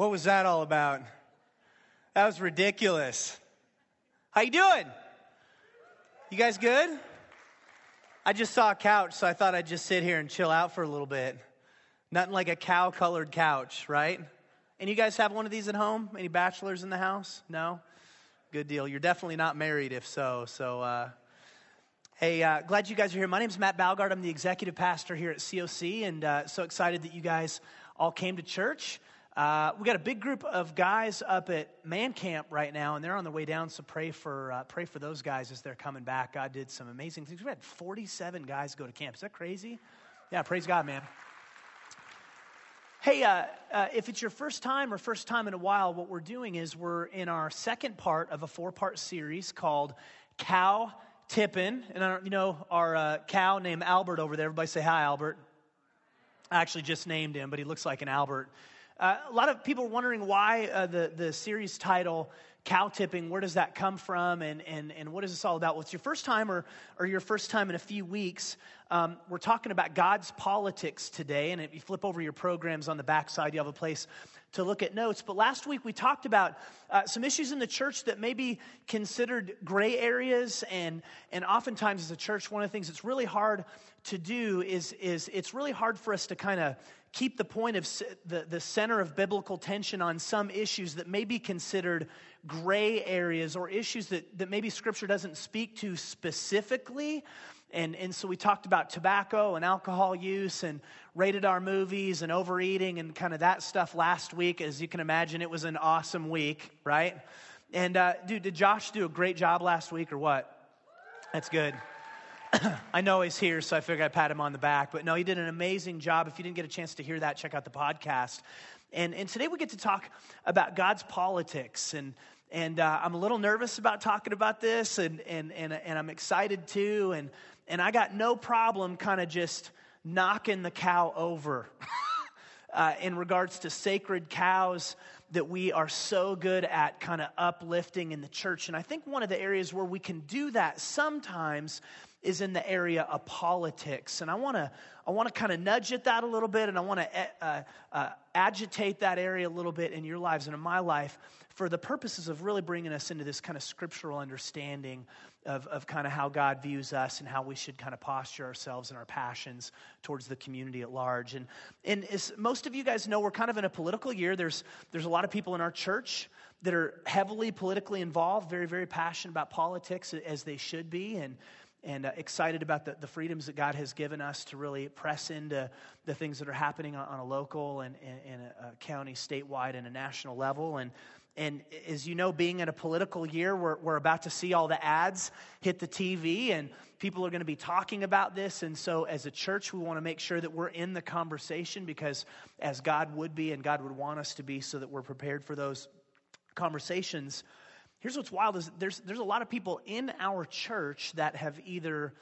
What was that all about? That was ridiculous. How you doing? You guys good? I just saw a couch, so I thought I'd just sit here and chill out for a little bit. Nothing like a cow-colored couch, right? And you guys have one of these at home? Any bachelors in the house? No? Good deal. You're definitely not married if so. Hey, glad you guys are here. My name's Matt Balgard. I'm the executive pastor here at COC, and so excited that you guys all came to church. We got a big group of guys up at Man Camp right now, and they're on the way down, so pray for those guys as they're coming back. God did some amazing things. We had 47 guys go to camp. Is that crazy? Yeah, praise God, man. Hey, if it's your first time in a while, what we're doing is we're in our second part of a 4-part series called Cow Tippin'. And our cow named Albert over there. Everybody say hi, Albert. I actually just named him, but he looks like an Albert. A lot of people are wondering why the series title, Cow Tipping, where does that come from and what is this all about? Well, it's your first time or your first time in a few weeks. We're talking about God's politics today, and if you flip over your programs on the backside, you have a place to look at notes. But last week we talked about some issues in the church that may be considered gray areas, and oftentimes as a church, one of the things that's really hard to do is it's really hard for us to kind of keep the point of the center of biblical tension on some issues that may be considered gray areas or issues that maybe Scripture doesn't speak to specifically. And so we talked about tobacco and alcohol use and rated R movies and overeating and kind of that stuff last week. As you can imagine, it was an awesome week, right? And did Josh do a great job last week or what? That's good. I know he's here, so I figured I'd pat him on the back. But no, he did an amazing job. If you didn't get a chance to hear that, check out the podcast. And today we get to talk about God's politics. And I'm a little nervous about talking about this, and I'm excited too. And I got no problem kind of just knocking the cow over in regards to sacred cows that we are so good at kind of uplifting in the church. And I think one of the areas where we can do that sometimes is in the area of politics. And I want to kind of nudge at that a little bit, and I want to agitate that area a little bit in your lives and in my life for the purposes of really bringing us into this kind of scriptural understanding of kind of how God views us and how we should kind of posture ourselves and our passions towards the community at large. And as most of you guys know, we're kind of in a political year. There's a lot of people in our church that are heavily politically involved, very, very passionate about politics as they should be, and excited about the freedoms that God has given us to really press into the things that are happening on a local and a county, statewide, and a national level. And as you know, being in a political year, we're about to see all the ads hit the TV, and people are going to be talking about this. And so as a church, we want to make sure that we're in the conversation, because as God would be and God would want us to be, so that we're prepared for those conversations. Here's what's wild is there's a lot of people in our church that have either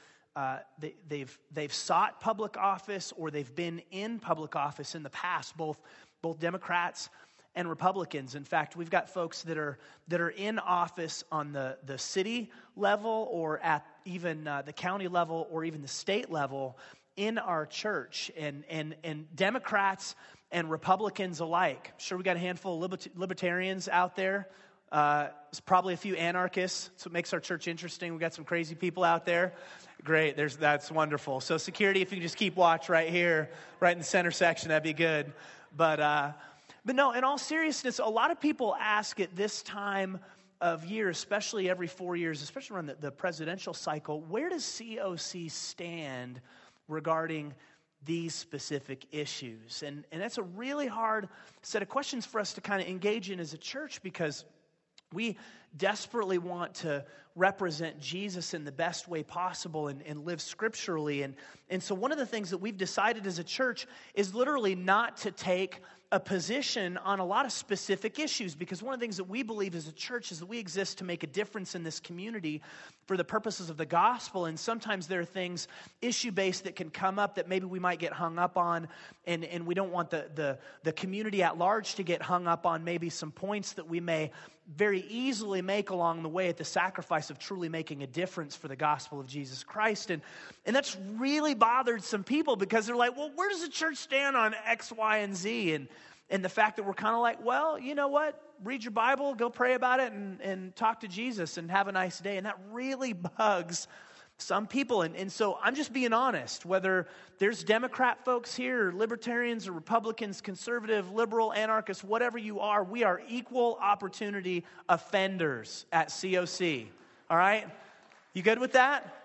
they've sought public office or they've been in public office in the past, both Democrats and Republicans. In fact, we've got folks that are in office on the city level or at even the county level or even the state level in our church, and Democrats and Republicans alike. I'm sure we got a handful of libertarians out there. There's probably a few anarchists. That's what makes our church interesting. We got some crazy people out there. Great, that's wonderful. So security, if you can just keep watch right here, right in the center section, that'd be good. But no, in all seriousness, a lot of people ask at this time of year, especially every 4 years, especially around the presidential cycle, where does COC stand regarding these specific issues? And that's a really hard set of questions for us to kind of engage in as a church, because we desperately want to represent Jesus in the best way possible and live scripturally. And so one of the things that we've decided as a church is literally not to take a position on a lot of specific issues, because one of the things that we believe as a church is that we exist to make a difference in this community for the purposes of the gospel. And sometimes there are things issue-based that can come up that maybe we might get hung up on, and we don't want the community at large to get hung up on maybe some points that we may very easily make along the way at the sacrifice of truly making a difference for the gospel of Jesus Christ. And that's really bothered some people, because they're like, well, where does the church stand on X, Y, and Z? And the fact that we're kind of like, well, you know what? Read your Bible, go pray about it, and talk to Jesus and have a nice day. And that really bugs some people. And so I'm just being honest, whether there's Democrat folks here, or libertarians or Republicans, conservative, liberal, anarchists, whatever you are, we are equal opportunity offenders at COC. All right? You good with that?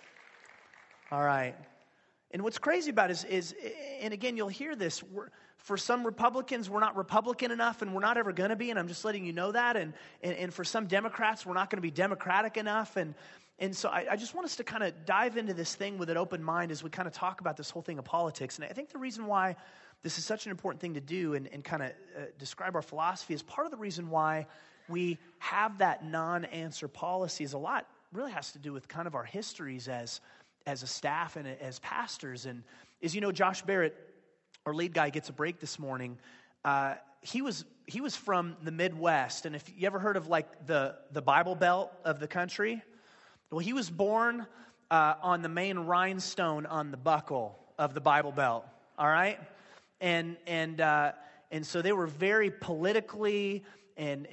All right. And what's crazy about it is and again, you'll hear this, for some Republicans, we're not Republican enough, and we're not ever going to be, and I'm just letting you know that. And for some Democrats, we're not going to be Democratic enough. And so I just want us to kind of dive into this thing with an open mind as we kind of talk about this whole thing of politics. And I think the reason why this is such an important thing to do and kind of describe our philosophy is part of the reason why we have that non-answer policy is a lot, really has to do with kind of our histories as a staff and as pastors. And as you know, Josh Barrett, our lead guy, gets a break this morning. He was from the Midwest, and if you ever heard of like the Bible Belt of the country, well, he was born on the main rhinestone on the buckle of the Bible Belt. All right, and so they were very politically and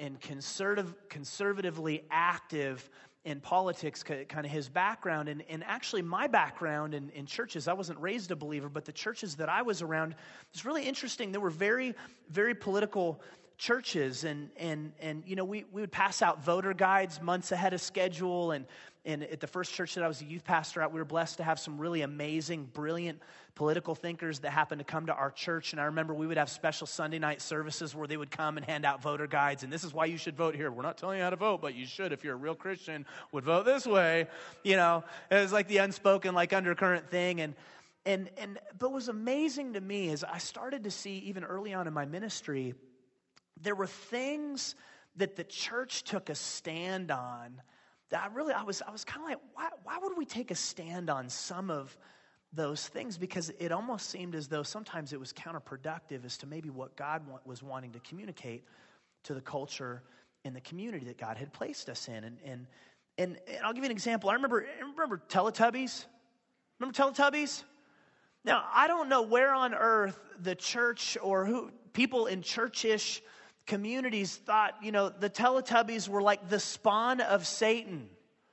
conservatively active in politics, kind of his background. And actually my background in churches, I wasn't raised a believer, but the churches that I was around, it's really interesting. They were very, very political churches. And you know, we would pass out voter guides months ahead of schedule. And at the first church that I was a youth pastor at, we were blessed to have some really amazing, brilliant political thinkers that happened to come to our church. And I remember we would have special Sunday night services where they would come and hand out voter guides. And this is why you should vote here. We're not telling you how to vote, but you should, if you're a real Christian, would vote this way. You know, it was like the unspoken, like undercurrent thing. But what was amazing to me is I started to see, even early on in my ministry, there were things that the church took a stand on that I was kind of like, why would we take a stand on some of those things? Because it almost seemed as though sometimes it was counterproductive as to maybe what God was wanting to communicate to the culture and the community that God had placed us in. And I'll give you an example. I remember Teletubbies. Remember Teletubbies? Now, I don't know where on earth the church or who people in church-ish communities thought, you know, the Teletubbies were like the spawn of Satan.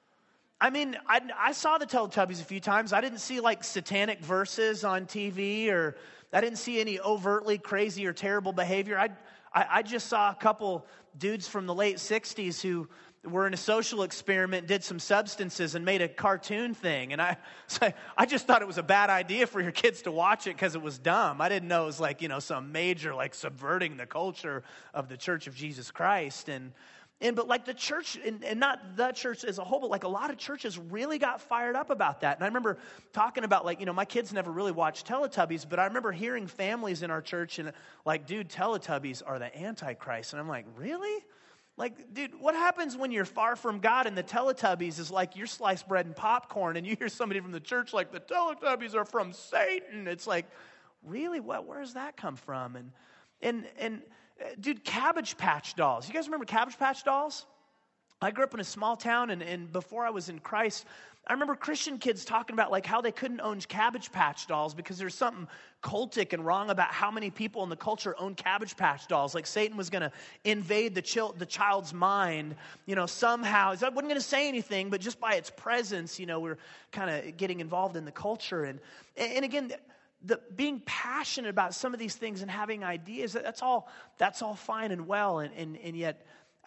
I mean, I saw the Teletubbies a few times. I didn't see like satanic verses on TV, or I didn't see any overtly crazy or terrible behavior. I just saw a couple dudes from the late 60s who were in a social experiment, did some substances, and made a cartoon thing. And I just thought it was a bad idea for your kids to watch it because it was dumb. I didn't know it was like, you know, some major, like subverting the culture of the Church of Jesus Christ. But like the church, and not the church as a whole, but like a lot of churches really got fired up about that. And I remember talking about, like, you know, my kids never really watched Teletubbies, but I remember hearing families in our church and like, dude, Teletubbies are the Antichrist. And I'm like, really? Like, dude, what happens when you're far from God and the Teletubbies is like your sliced bread and popcorn, and you hear somebody from the church like, the Teletubbies are from Satan? It's like, really? Where does that come from? And dude, Cabbage Patch Dolls. You guys remember Cabbage Patch Dolls? I grew up in a small town, and before I was in Christ, I remember Christian kids talking about like how they couldn't own Cabbage Patch Dolls because there's something cultic and wrong about how many people in the culture own Cabbage Patch Dolls. Like Satan was going to invade the child's mind, you know, somehow. I wasn't going to say anything, but just by its presence, you know, we're kind of getting involved in the culture. And again, being passionate about some of these things and having ideas, that's all fine and well. And yet,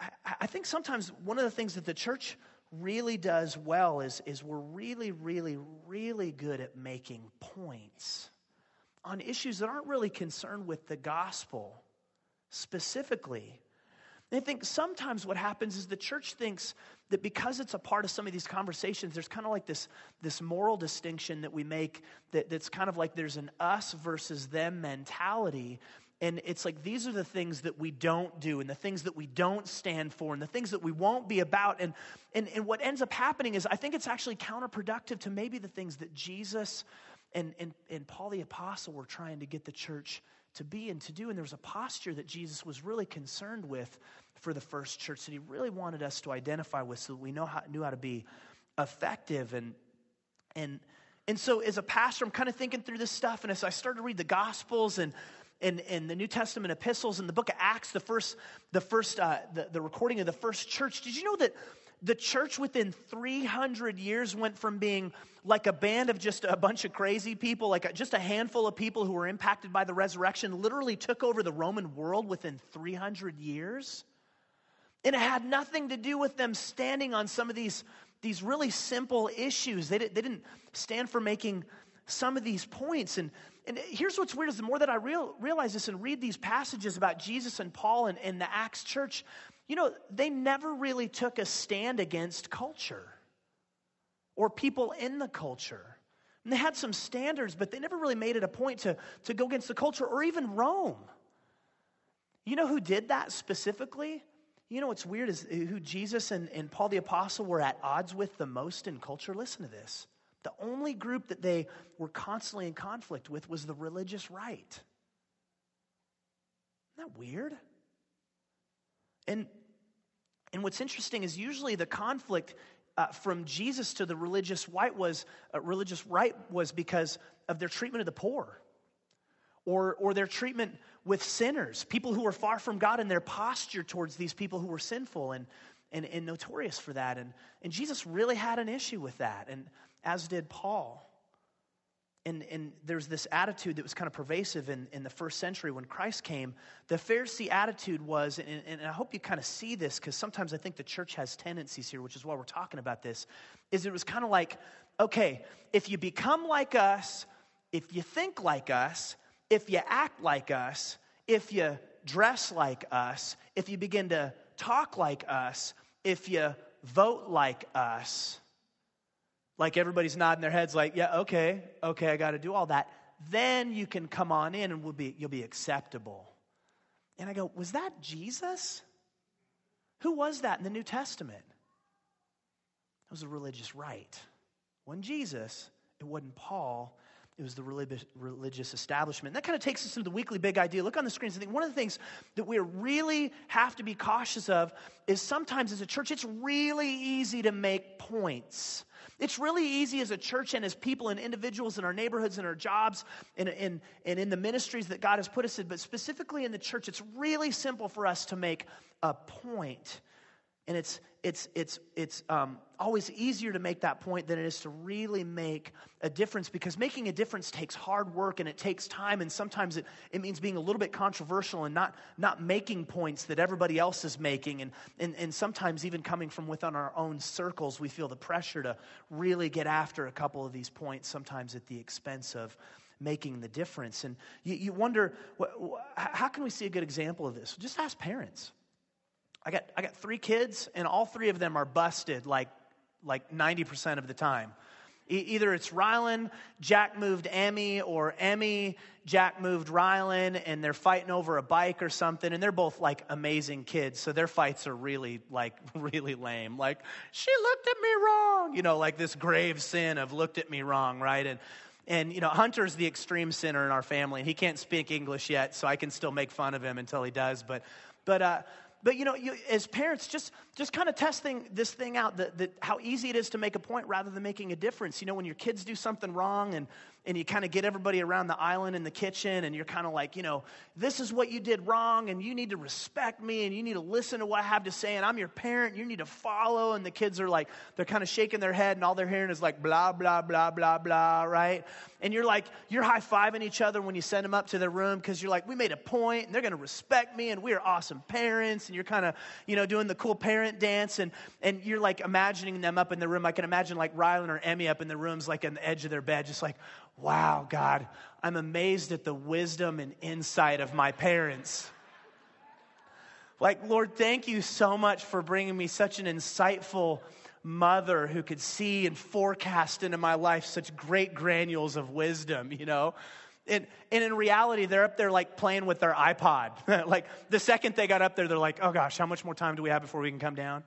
I think sometimes one of the things that the church really does well is we're really, really, really good at making points on issues that aren't really concerned with the gospel specifically. And I think sometimes what happens is the church thinks that because it's a part of some of these conversations, there's kind of like this moral distinction that we make that's kind of like there's an us versus them mentality. And it's like, these are the things that we don't do, and the things that we don't stand for, and the things that we won't be about. And what ends up happening is I think it's actually counterproductive to maybe the things that Jesus and Paul the Apostle were trying to get the church to be and to do. And there was a posture that Jesus was really concerned with for the first church that he really wanted us to identify with so that we knew how to be effective. And so as a pastor, I'm kind of thinking through this stuff. And as I started to read the Gospels and in the New Testament epistles, in the book of Acts, the recording of the first church. Did you know that the church within 300 years went from being like a band of just a bunch of crazy people, like just a handful of people who were impacted by the resurrection, literally took over the Roman world within 300 years? And it had nothing to do with them standing on some of these really simple issues. They didn't stand for making some of these points. And here's what's weird is the more that I realize this and read these passages about Jesus and Paul and the Acts church, they never really took a stand against culture or people in the culture. And they had some standards, but they never really made it a point to go against the culture or even Rome. You know who did that specifically? You know what's weird is who Jesus and Paul the Apostle were at odds with the most in culture? Listen to this. The only group that they were constantly in conflict with was the religious right. Isn't that weird? And what's interesting is usually the conflict from Jesus to the religious right was because of their treatment of the poor, or their treatment with sinners, people who were far from God, and their posture towards these people who were sinful and notorious for that. And Jesus really had an issue with that, and as did Paul. And there's this attitude that was kind of pervasive in the first century when Christ came. The Pharisee attitude was, and I hope you kind of see this, because sometimes I think the church has tendencies here, which is why we're talking about this, is it was kind of like, okay, if you become like us, if you think like us, if you act like us, if you dress like us, if you begin to talk like us, if you vote like us, like everybody's nodding their heads like, yeah, okay, I got to do all that, then you can come on in and you'll be acceptable. And I go, was that Jesus? Who was that in the New Testament? It was the religious right. It wasn't Jesus. It wasn't Paul. It was the religious establishment. And that kind of takes us into the weekly big idea. Look on the screens. I think one of the things that we really have to be cautious of is sometimes as a church, it's really easy to make points. It's really easy as a church and as people and individuals in our neighborhoods and our jobs and in the ministries that God has put us in, but specifically in the church, it's really simple for us to make a point. And it's always easier to make that point than it is to really make a difference, because making a difference takes hard work and it takes time, and sometimes it means being a little bit controversial and not making points that everybody else is making, and sometimes even coming from within our own circles, we feel the pressure to really get after a couple of these points, sometimes at the expense of making the difference. And you wonder, how can we see a good example of this? Just ask parents. I got 3 kids, and all 3 of them are busted like 90% of the time. Either it's Rylan, Jack moved Emmy, or Emmy, Jack moved Rylan, and they're fighting over a bike or something, and they're both like amazing kids, so their fights are really lame. Like, she looked at me wrong, like this grave sin of looked at me wrong, right? And Hunter's the extreme sinner in our family, and he can't speak English yet, so I can still make fun of him until he does, But you, as parents, just kind of testing this thing out, that how easy it is to make a point rather than making a difference. When your kids do something wrong and you kind of get everybody around the island in the kitchen, and you're kind of like, this is what you did wrong, and you need to respect me, and you need to listen to what I have to say, and I'm your parent, you need to follow. And the kids are like, they're kind of shaking their head, and all they're hearing is like, blah, blah, blah, blah, blah, right? And you're high-fiving each other when you send them up to their room, because you're like, we made a point, and they're going to respect me, and we are awesome parents. And you're kind of, doing the cool parent dance, and you're like imagining them up in the room. I can imagine like Rylan or Emmy up in the rooms, like on the edge of their bed, just like, wow, God, I'm amazed at the wisdom and insight of my parents. Like, Lord, thank you so much for bringing me such an insightful mother who could see and forecast into my life such great granules of wisdom, And in reality, they're up there like playing with their iPod. Like the second they got up there, they're like, oh gosh, how much more time do we have before we can come down?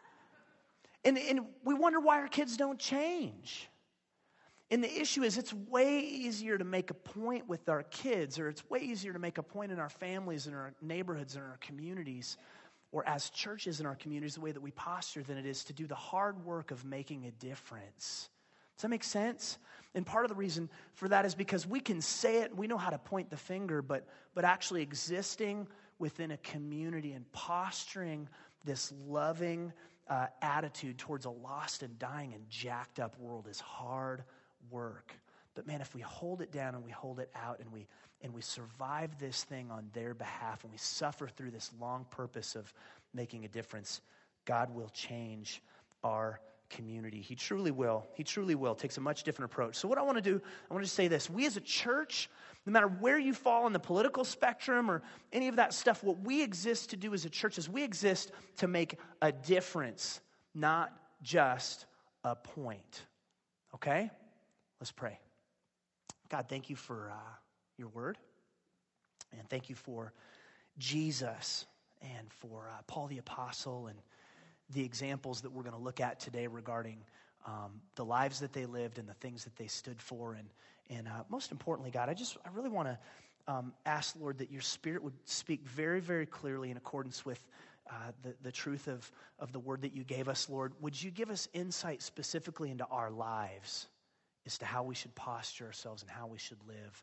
And we wonder why our kids don't change. And the issue is, it's way easier to make a point with our kids, or it's way easier to make a point in our families, in our neighborhoods, in our communities, or as churches in our communities, the way that we posture, than it is to do the hard work of making a difference Does that make sense? And part of the reason for that is because we can say it, we know how to point the finger, but actually existing within a community and posturing this loving attitude towards a lost and dying and jacked up world is hard work. But man, if we hold it down and we hold it out and we survive this thing on their behalf and we suffer through this long purpose of making a difference, God will change our community. He truly will. He truly will. It takes a much different approach. So what I want to do, I want to say this. We as a church, no matter where you fall on the political spectrum or any of that stuff, what we exist to do as a church is we exist to make a difference, not just a point. Okay? Let's pray. God, thank you for your word. And thank you for Jesus and for Paul the Apostle and the examples that we're going to look at today regarding the lives that they lived and the things that they stood for. And most importantly, God, I really want to ask, Lord, that your Spirit would speak very, very clearly in accordance with the truth of the word that you gave us, Lord. Would you give us insight specifically into our lives as to how we should posture ourselves and how we should live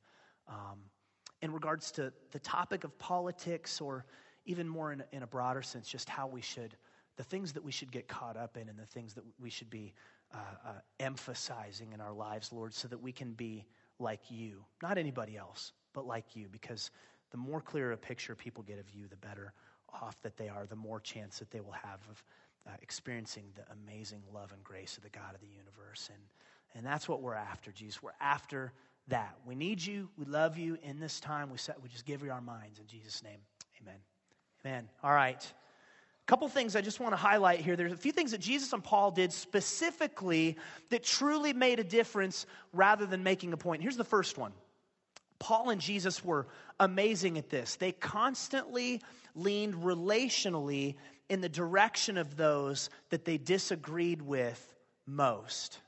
in regards to the topic of politics, or even more in a broader sense, just how we should, the things that we should get caught up in and the things that we should be emphasizing in our lives, Lord, so that we can be like you. Not anybody else, but like you, because the more clear a picture people get of you, the better off that they are, the more chance that they will have of experiencing the amazing love and grace of the God of the universe. And that's what we're after, Jesus. We're after that. We need you. We love you. In this time, we just give you our minds. In Jesus' name, amen. Amen. All right. A couple things I just want to highlight here. There's a few things that Jesus and Paul did specifically that truly made a difference rather than making a point. Here's the first one. Paul and Jesus were amazing at this. They constantly leaned relationally in the direction of those that they disagreed with most.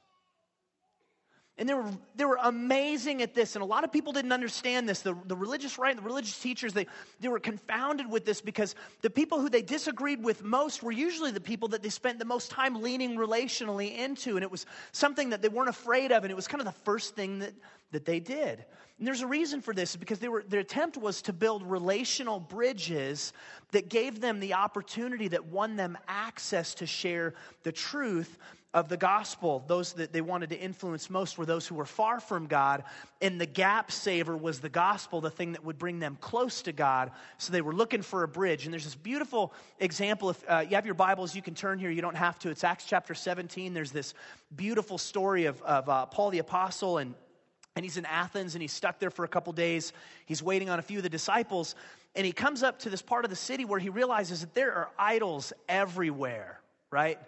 And they were amazing at this. And a lot of people didn't understand this. The religious right and the religious teachers, they were confounded with this because the people who they disagreed with most were usually the people that they spent the most time leaning relationally into. And it was something that they weren't afraid of. And it was kind of the first thing that they did. And there's a reason for this, because their attempt was to build relational bridges that gave them the opportunity, that won them access to share the truth of the gospel. Those that they wanted to influence most were those who were far from God, and the gap saver was the gospel, the thing that would bring them close to God. So they were looking for a bridge. And there's this beautiful example. If you have your Bibles, you can turn here. You don't have to. It's Acts chapter 17. There's this beautiful story of Paul the Apostle, and he's in Athens, and he's stuck there for a couple days. He's waiting on a few of the disciples, and he comes up to this part of the city where he realizes that there are idols everywhere, right?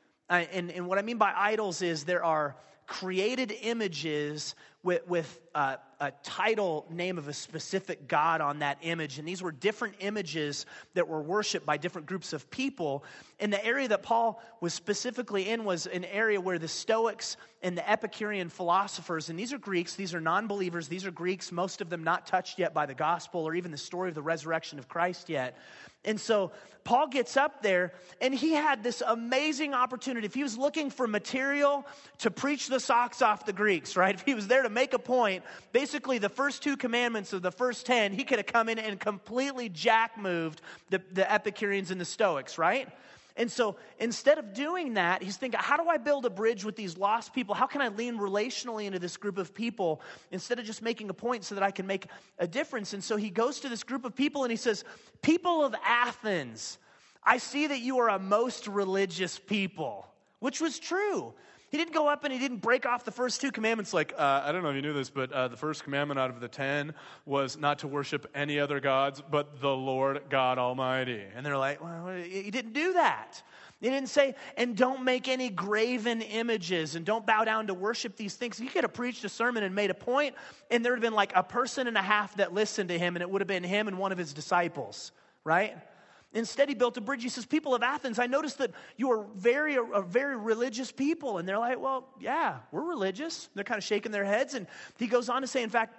And what I mean by idols is there are created images with a title name of a specific god on that image. And these were different images that were worshipped by different groups of people. And the area that Paul was specifically in was an area where the Stoics and the Epicurean philosophers, and these are Greeks, these are non-believers, these are Greeks, most of them not touched yet by the gospel or even the story of the resurrection of Christ yet. And so Paul gets up there, and he had this amazing opportunity. If he was looking for material to preach the socks off the Greeks, right? If he was there to make a point, basically the first 2 commandments of the first 10, he could have come in and completely jack-moved the Epicureans and the Stoics, right? And so instead of doing that, he's thinking, how do I build a bridge with these lost people? How can I lean relationally into this group of people instead of just making a point so that I can make a difference? And so he goes to this group of people and he says, people of Athens, I see that you are a most religious people, which was true. He didn't go up and he didn't break off the first 2 commandments like, I don't know if you knew this, but the first commandment out of the 10 was not to worship any other gods but the Lord God Almighty. And they're like, well, he didn't do that. He didn't say, and don't make any graven images and don't bow down to worship these things. He could have preached a sermon and made a point, and there would have been like a person and a half that listened to him, and it would have been him and one of his disciples, right? Instead, he built a bridge. He says, people of Athens, I noticed that you are a very religious people. And they're like, well, yeah, we're religious. They're kind of shaking their heads. And he goes on to say, in fact,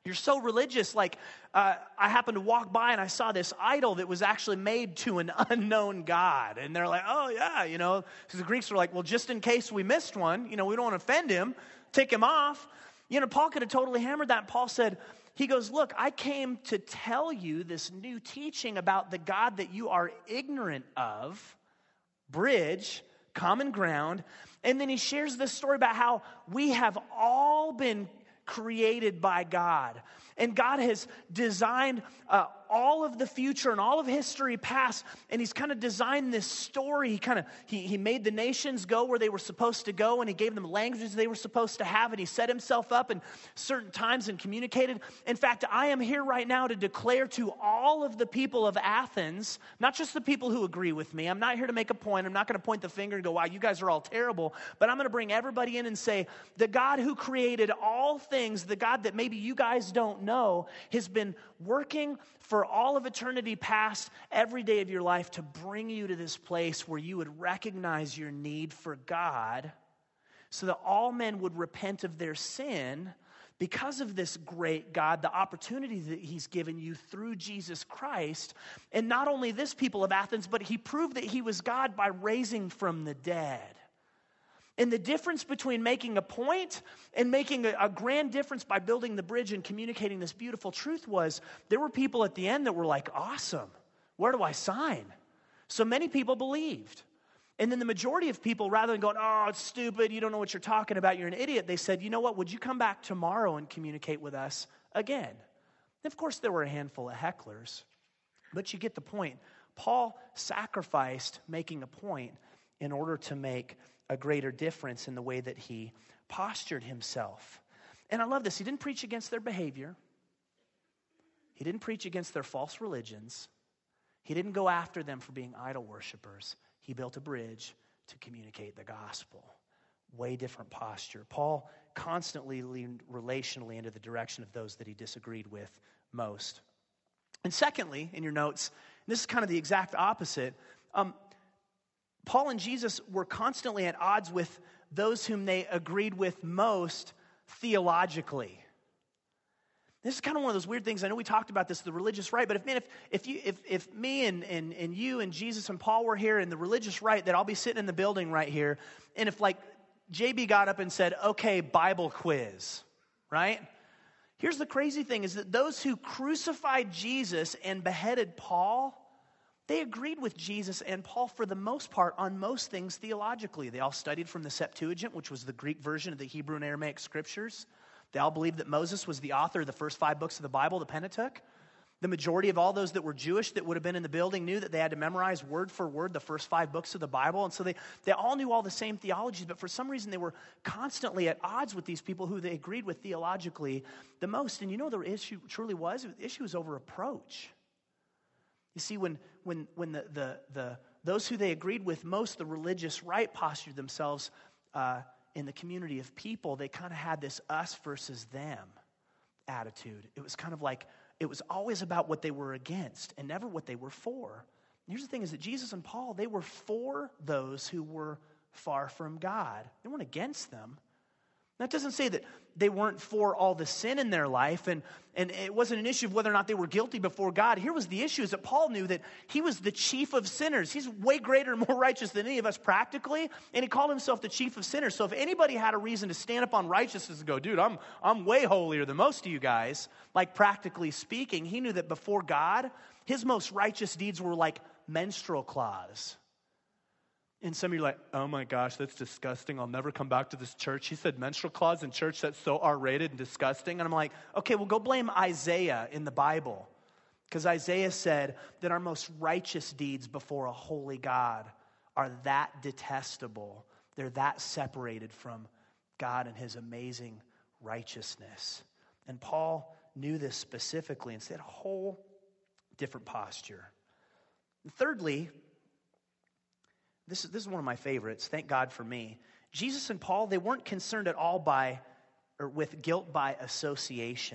You're so religious. Like, I happened to walk by and I saw this idol that was actually made to an unknown God. And they're like, oh, yeah, because the Greeks were like, well, just in case we missed one, we don't want to offend him, take him off. Paul could have totally hammered that. Paul said, he goes, look, I came to tell you this new teaching about the God that you are ignorant of. Bridge, common ground. And then he shares this story about how we have all been created by God. And God has designed all of the future and all of history past, and he's kind of designed this story. He made the nations go where they were supposed to go, and he gave them languages they were supposed to have, and he set himself up in certain times and communicated. In fact, I am here right now to declare to all of the people of Athens, not just the people who agree with me. I'm not here to make a point. I'm not going to point the finger and go, wow, you guys are all terrible. But I'm going to bring everybody in and say, the God who created all things, the God that maybe you guys don't know, has been working for all of eternity past, every day of your life, to bring you to this place where you would recognize your need for God, so that all men would repent of their sin because of this great God, the opportunity that he's given you through Jesus Christ. And not only this, people of Athens, but he proved that he was God by raising from the dead. And the difference between making a point and making a grand difference by building the bridge and communicating this beautiful truth was, there were people at the end that were like, awesome, where do I sign? So many people believed. And then the majority of people, rather than going, oh, it's stupid, you don't know what you're talking about, you're an idiot, they said, you know what, would you come back tomorrow and communicate with us again? And of course, there were a handful of hecklers, but you get the point. Paul sacrificed making a point in order to make a greater difference in the way that he postured himself. And I love this. He didn't preach against their behavior. He didn't preach against their false religions. He didn't go after them for being idol worshipers. He built a bridge to communicate the gospel. Way different posture. Paul constantly leaned relationally into the direction of those that he disagreed with most. And secondly, in your notes, and this is kind of the exact opposite, Paul and Jesus were constantly at odds with those whom they agreed with most theologically. This is kind of one of those weird things. I know we talked about this, the religious right, but if me and you and Jesus and Paul were here in the religious right, that I'll be sitting in the building right here, and if like JB got up and said, okay, Bible quiz, right? Here's the crazy thing, is that those who crucified Jesus and beheaded Paul, they agreed with Jesus and Paul for the most part on most things theologically. They all studied from the Septuagint, which was the Greek version of the Hebrew and Aramaic scriptures. They all believed that Moses was the author of the first 5 books of the Bible, the Pentateuch. The majority of all those that were Jewish that would have been in the building knew that they had to memorize word for word the first 5 books of the Bible. And so they all knew all the same theologies, but for some reason they were constantly at odds with these people who they agreed with theologically the most. And you know the issue truly was? The issue was over approach. You see, when those who they agreed with most, the religious right, postured themselves in the community of people, they kind of had this us versus them attitude. It was kind of like, it was always about what they were against and never what they were for. And here's the thing, is that Jesus and Paul, they were for those who were far from God. They weren't against them. That doesn't say that they weren't for all the sin in their life, and it wasn't an issue of whether or not they were guilty before God. Here was the issue, is that Paul knew that he was the chief of sinners. He's way greater and more righteous than any of us practically, and he called himself the chief of sinners. So if anybody had a reason to stand up on righteousness and go, dude, I'm way holier than most of you guys, like practically speaking, he knew that before God, his most righteous deeds were like menstrual cloths. And some of you are like, oh my gosh, that's disgusting. I'll never come back to this church. He said menstrual cloths in church, that's so R-rated and disgusting. And I'm like, okay, well, go blame Isaiah in the Bible. Because Isaiah said that our most righteous deeds before a holy God are that detestable. They're that separated from God and his amazing righteousness. And Paul knew this specifically and said a whole different posture. And thirdly, this is one of my favorites, thank God for me. Jesus and Paul, they weren't concerned at all with guilt by association.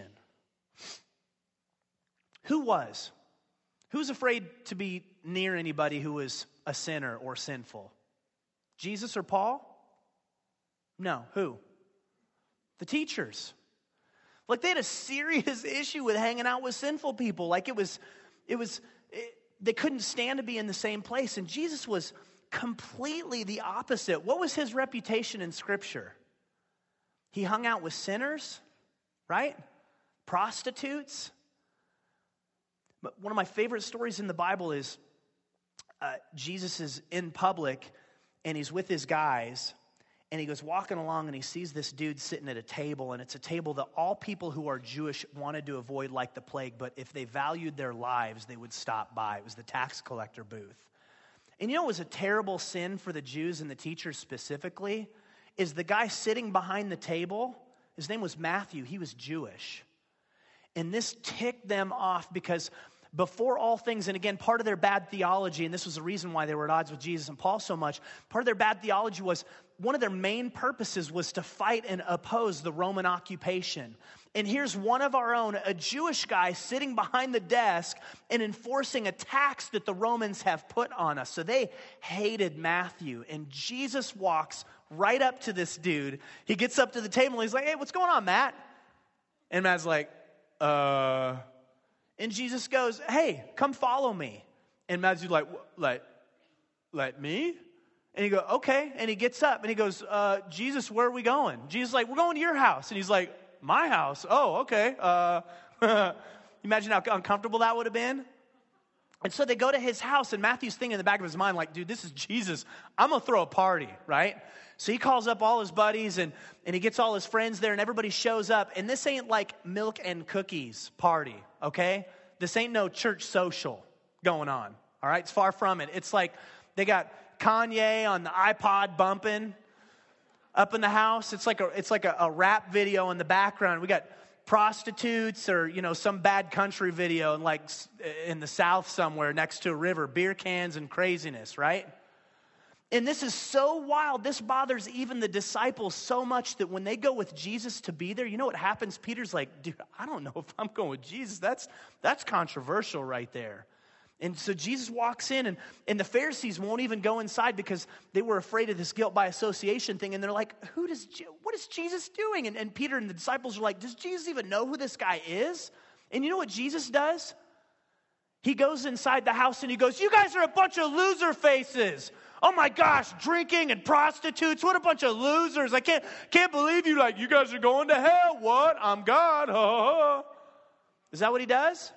Who was? Who's afraid to be near anybody who was a sinner or sinful? Jesus or Paul? No, who? The teachers. Like they had a serious issue with hanging out with sinful people. Like they couldn't stand to be in the same place. And Jesus was completely the opposite. What was his reputation in Scripture? He hung out with sinners, right? Prostitutes. But one of my favorite stories in the Bible is Jesus is in public and he's with his guys. And he goes walking along and he sees this dude sitting at a table. And it's a table that all people who are Jewish wanted to avoid like the plague. But if they valued their lives, they would stop by. It was the tax collector booth. And you know what was a terrible sin for the Jews and the teachers specifically? Is the guy sitting behind the table, his name was Matthew. He was Jewish. And this ticked them off because before all things, and again, part of their bad theology, and this was the reason why they were at odds with Jesus and Paul so much, part of their bad theology was one of their main purposes was to fight and oppose the Roman occupation. And here's one of our own, a Jewish guy sitting behind the desk and enforcing a tax that the Romans have put on us. So they hated Matthew. And Jesus walks right up to this dude. He gets up to the table and he's like, "Hey, what's going on, Matt?" And Matt's like, And Jesus goes, "Hey, come follow me." And Matthew's like me? And he goes, "Okay." And he gets up and he goes, "Jesus, where are we going?" Jesus is like, "We're going to your house." And he's like, "My house? Oh, okay." Imagine how uncomfortable that would have been. And so they go to his house, and Matthew's thinking in the back of his mind, like, dude, this is Jesus. I'm going to throw a party, right? So he calls up all his buddies, and he gets all his friends there, and everybody shows up. And this ain't like milk and cookies party, okay? This ain't no church social going on, all right? It's far from it. It's like they got Kanye on the iPod bumping up in the house. It's like a rap video in the background. We got prostitutes or, some bad country video in the South somewhere next to a river, beer cans and craziness, right? And this is so wild. This bothers even the disciples so much that when they go with Jesus to be there, you know what happens? Peter's like, "Dude, I don't know if I'm going with Jesus. That's controversial right there." And so Jesus walks in, and the Pharisees won't even go inside because they were afraid of this guilt by association thing. And they're like, what is Jesus doing? And Peter and the disciples are like, "Does Jesus even know who this guy is?" And you know what Jesus does? He goes inside the house and he goes, "You guys are a bunch of loser faces. Oh my gosh, drinking and prostitutes. What a bunch of losers. I can't believe you guys are going to hell. What? I'm God. Ha, ha, ha." Is that what he does?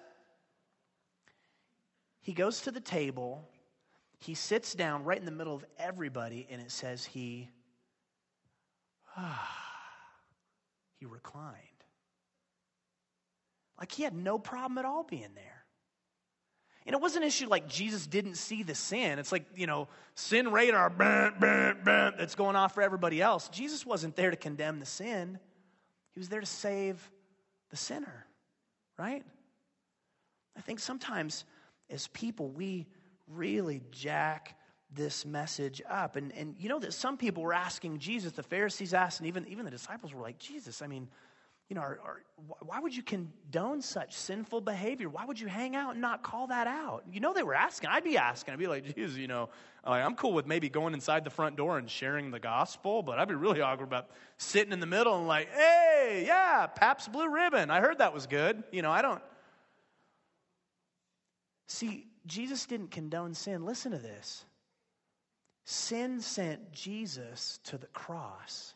He goes to the table, he sits down right in the middle of everybody, and it says he reclined. Like he had no problem at all being there. And it wasn't an issue like Jesus didn't see the sin. It's like, sin radar, that's going off for everybody else. Jesus wasn't there to condemn the sin. He was there to save the sinner, right? I think sometimes as people, we really jack this message up. And you know that some people were asking Jesus, the Pharisees asked, and even the disciples were like, "Jesus, I mean, why would you condone such sinful behavior? Why would you hang out and not call that out?" They were asking. I'd be asking. I'd be like, "Jesus, I'm cool with maybe going inside the front door and sharing the gospel, but I'd be really awkward about sitting in the middle and like, hey, yeah, Pabst Blue Ribbon. I heard that was good. I don't." See, Jesus didn't condone sin. Listen to this. Sin sent Jesus to the cross.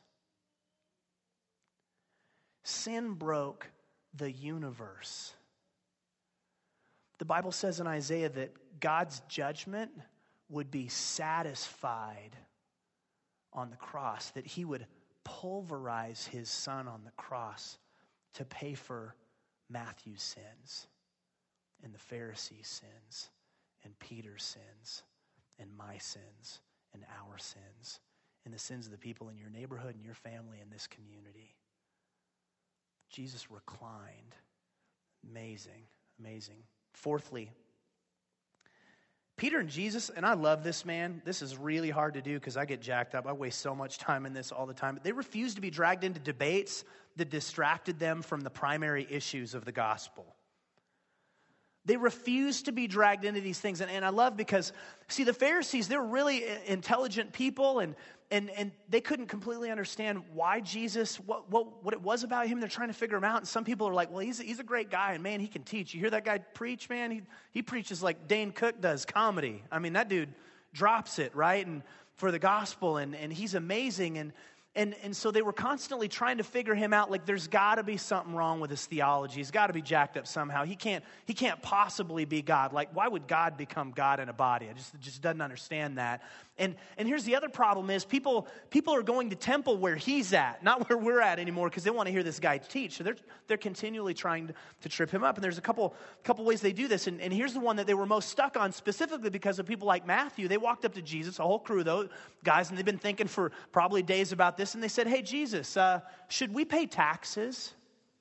Sin broke the universe. The Bible says in Isaiah that God's judgment would be satisfied on the cross, that he would pulverize his son on the cross to pay for Matthew's sins and the Pharisees' sins and Peter's sins and my sins and our sins and the sins of the people in your neighborhood and your family and this community. Jesus reclined. Amazing, amazing. Fourthly, Peter and Jesus, and I love this, man. This is really hard to do because I get jacked up. I waste so much time in this all the time. But they refused to be dragged into debates that distracted them from the primary issues of the gospel. They refused to be dragged into these things. And I love because, see, the Pharisees, they're really intelligent people, and and they couldn't completely understand why Jesus, what it was about him. They're trying to figure him out. And some people are like, well, he's a great guy, and man, he can teach. You hear that guy preach, man? He preaches like Dane Cook does comedy. I mean, that dude drops it, right? And for the gospel, and he's amazing. And so they were constantly trying to figure him out. Like, there's got to be something wrong with his theology. He's got to be jacked up somehow. He can't possibly be God. Like, why would God become God in a body? It just doesn't understand that. And here's the other problem is people are going to temple where he's at, not where we're at anymore, because they want to hear this guy teach. So they're continually trying to trip him up. And there's a couple ways they do this. And here's the one that they were most stuck on, specifically because of people like Matthew. They walked up to Jesus, a whole crew of those guys, and they've been thinking for probably days about this. And they said, hey, Jesus, should we pay taxes?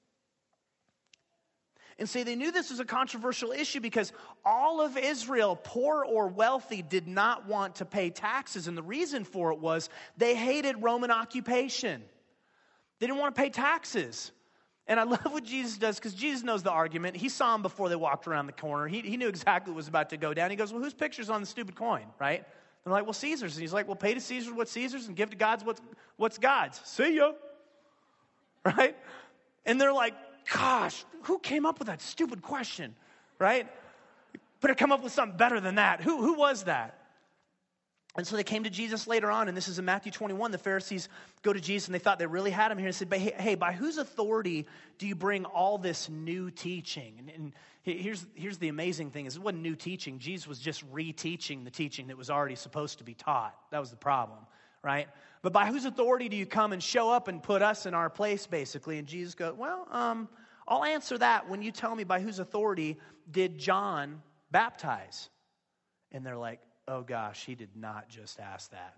And so they knew this was a controversial issue because all of Israel, poor or wealthy, did not want to pay taxes. And the reason for it was they hated Roman occupation. They didn't want to pay taxes. And I love what Jesus does because Jesus knows the argument. He saw them before they walked around the corner. He knew exactly what was about to go down. He goes, well, whose picture's on the stupid coin, right? They're like, well, Caesar's. And he's like, well, pay to Caesar what's Caesar's and give to God's what's God's. See ya. Right? And they're like, gosh, who came up with that stupid question? Right? Better come up with something better than that. Who was that? And so they came to Jesus later on, and this is in Matthew 21. The Pharisees go to Jesus, and they thought they really had him here. And said, hey, by whose authority do you bring all this new teaching? And here's the amazing thing is it wasn't new teaching. Jesus was just reteaching the teaching that was already supposed to be taught. That was the problem, right? But by whose authority do you come and show up and put us in our place, basically? And Jesus goes, well, I'll answer that when you tell me by whose authority did John baptize? And they're like, oh gosh, he did not just ask that.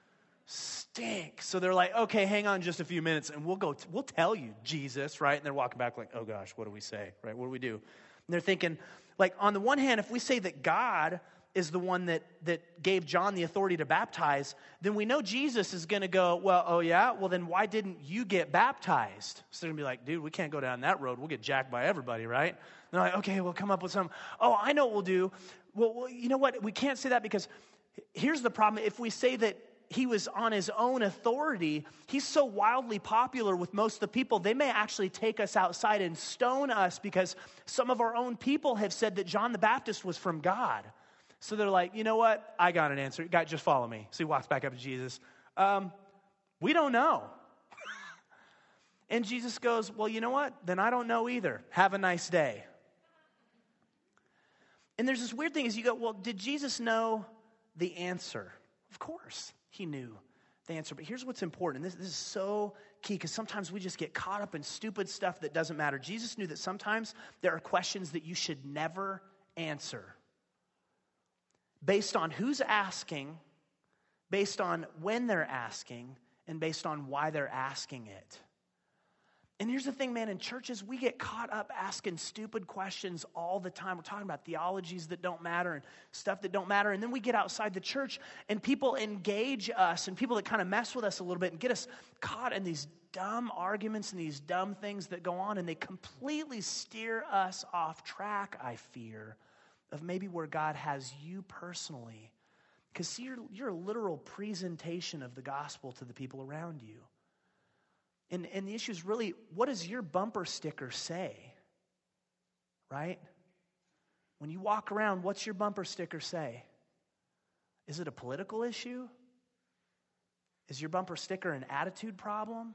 Stink. So they're like, okay, hang on just a few minutes and we'll tell you, Jesus, right? And they're walking back like, oh gosh, what do we say, right? What do we do? And they're thinking, like, on the one hand, if we say that God is the one that gave John the authority to baptize, then we know Jesus is going to go, well, oh yeah? Well, then why didn't you get baptized? So they're going to be like, dude, we can't go down that road. We'll get jacked by everybody, right? And they're like, okay, we'll come up with some. Oh, I know what we'll do. Well, you know what? We can't say that because here's the problem. If we say that he was on his own authority, he's so wildly popular with most of the people, they may actually take us outside and stone us because some of our own people have said that John the Baptist was from God. So they're like, you know what? I got an answer. God, just follow me. So he walks back up to Jesus. We don't know. And Jesus goes, well, you know what? Then I don't know either. Have a nice day. And there's this weird thing is you go, well, did Jesus know the answer? Of course, he knew the answer. But here's what's important. And this is so key because sometimes we just get caught up in stupid stuff that doesn't matter. Jesus knew that sometimes there are questions that you should never answer. Based on who's asking, based on when they're asking, and based on why they're asking it. And here's the thing, man, in churches, we get caught up asking stupid questions all the time. We're talking about theologies that don't matter and stuff that don't matter. And then we get outside the church and people engage us and people that kind of mess with us a little bit and get us caught in these dumb arguments and these dumb things that go on. And they completely steer us off track, I fear, of maybe where God has you personally. Because see, you're a literal presentation of the gospel to the people around you. And the issue is really, what does your bumper sticker say? Right? When you walk around, what's your bumper sticker say? Is it a political issue? Is your bumper sticker an attitude problem?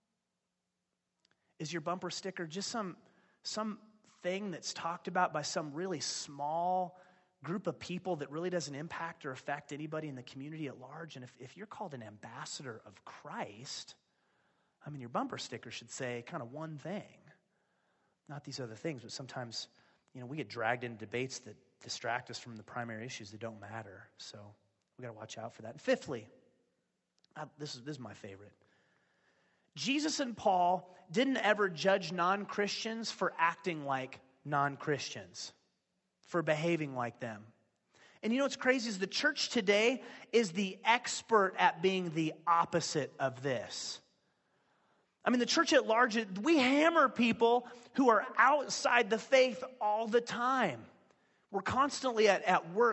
Is your bumper sticker just some thing that's talked about by some really small group of people that really doesn't impact or affect anybody in the community at large? And if you're called an ambassador of Christ, I mean, your bumper sticker should say kind of one thing, not these other things. But sometimes, we get dragged into debates that distract us from the primary issues that don't matter. So we got to watch out for that. And fifthly, this is my favorite. Jesus and Paul didn't ever judge non-Christians for acting like non-Christians, for behaving like them. And you know what's crazy is the church today is the expert at being the opposite of this. I mean, the church at large, we hammer people who are outside the faith all the time. We're constantly at work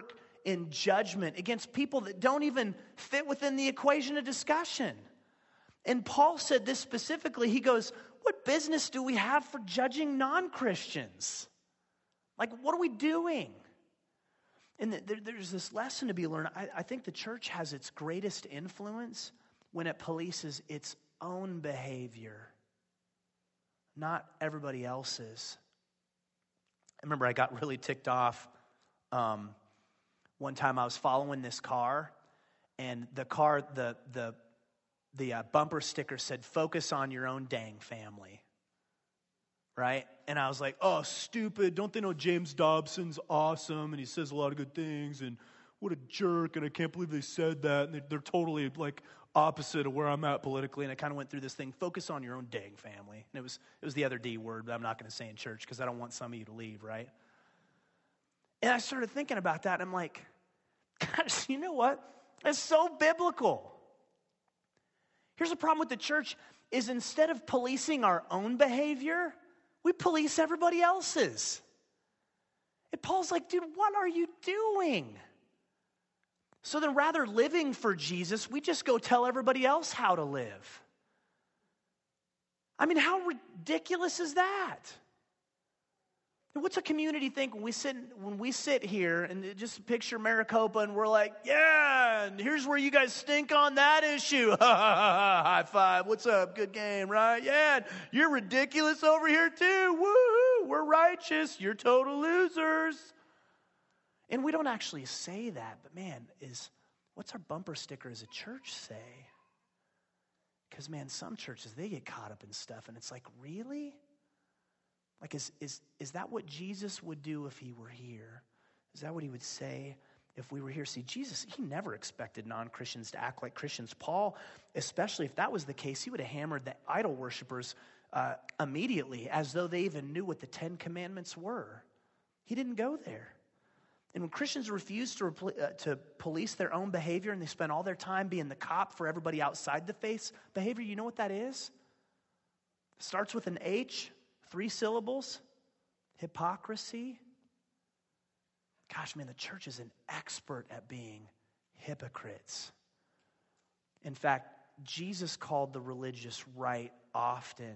in judgment against people that don't even fit within the equation of discussion. And Paul said this specifically. He goes, what business do we have for judging non-Christians? Like, what are we doing? And there's this lesson to be learned. I think the church has its greatest influence when it polices its own behavior, not everybody else's. I remember I got really ticked off. One time I was following this car, and the car, the bumper sticker said, "Focus on your own dang family." Right? And I was like, oh, stupid. Don't they know James Dobson's awesome and he says a lot of good things and what a jerk and I can't believe they said that. And they're totally like opposite of where I'm at politically. And I kind of went through this thing, focus on your own dang family. And it was the other D word that I'm not going to say in church because I don't want some of you to leave, right? And I started thinking about that. And I'm like, gosh, you know what? It's so biblical. Here's the problem with the church is instead of policing our own behavior, we police everybody else's. And Paul's like, dude, what are you doing? So then rather living for Jesus, we just go tell everybody else how to live. I mean, how ridiculous is that? And what's a community think when we sit here and just picture Maricopa and we're like, yeah, and here's where you guys stink on that issue. High five. What's up? Good game, right? Yeah, you're ridiculous over here too. Woohoo, we're righteous. You're total losers. And we don't actually say that, but man, what's our bumper sticker as a church say? Because man, some churches, they get caught up in stuff and it's like, really? Like, is that what Jesus would do if he were here? Is that what he would say if we were here? See, Jesus, he never expected non-Christians to act like Christians. Paul, especially if that was the case, he would have hammered the idol worshipers immediately as though they even knew what the 10 Commandments were. He didn't go there. And when Christians refuse to police their own behavior and they spend all their time being the cop for everybody outside the faith's behavior, you know what that is? It starts with an H. 3 syllables, hypocrisy. Gosh, man, the church is an expert at being hypocrites. In fact, Jesus called the religious right often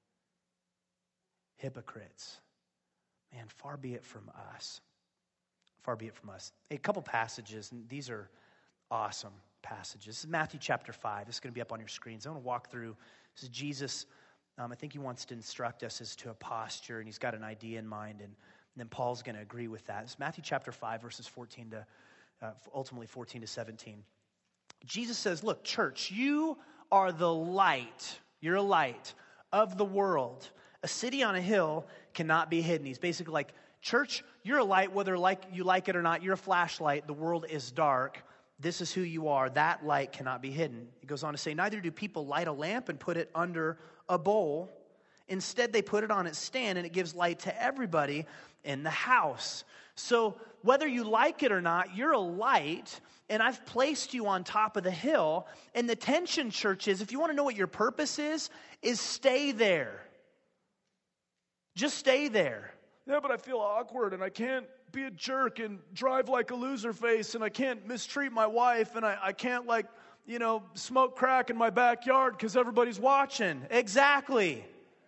hypocrites. Man, far be it from us. Far be it from us. A couple passages, and these are awesome passages. This is Matthew chapter 5. This is going to be up on your screens. I want to walk through. This is Jesus. I think he wants to instruct us as to a posture, and he's got an idea in mind, and then Paul's going to agree with that. It's Matthew chapter 5, verses 14 to 17. Jesus says, look, church, you are the light. You're a light of the world. A city on a hill cannot be hidden. He's basically like, church, you're a light, whether you like it or not. You're a flashlight. The world is dark. This is who you are. That light cannot be hidden. He goes on to say, neither do people light a lamp and put it under a bowl. Instead, they put it on its stand, and it gives light to everybody in the house. So whether you like it or not, you're a light, and I've placed you on top of the hill. And the tension, church, is if you want to know what your purpose is stay there. Just stay there. Yeah, but I feel awkward, and I can't be a jerk and drive like a loser face, and I can't mistreat my wife, and I can't smoke crack in my backyard because everybody's watching. Exactly.